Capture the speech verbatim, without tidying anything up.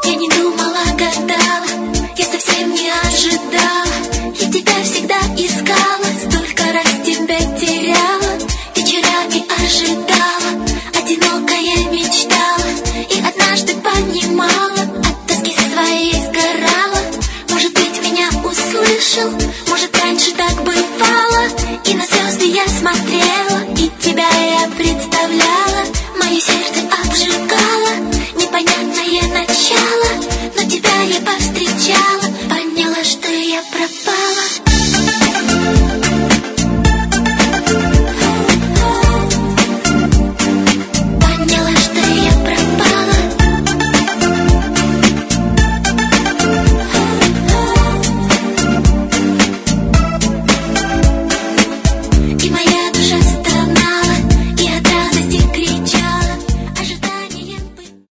Я не думала, гадала, я совсем не ожидала. Я тебя всегда искала, столько раз тебя теряла. Вечерами ожидала, одинокая мечтала. И однажды понимала, от тоски своей сгорала. Может быть, меня услышал, может, раньше так бывало. И на звезды я смотрела, и тебя я представляла. Мое сердце обжигало непонятное начало, но тебя я повстречала, поняла, что я пропала.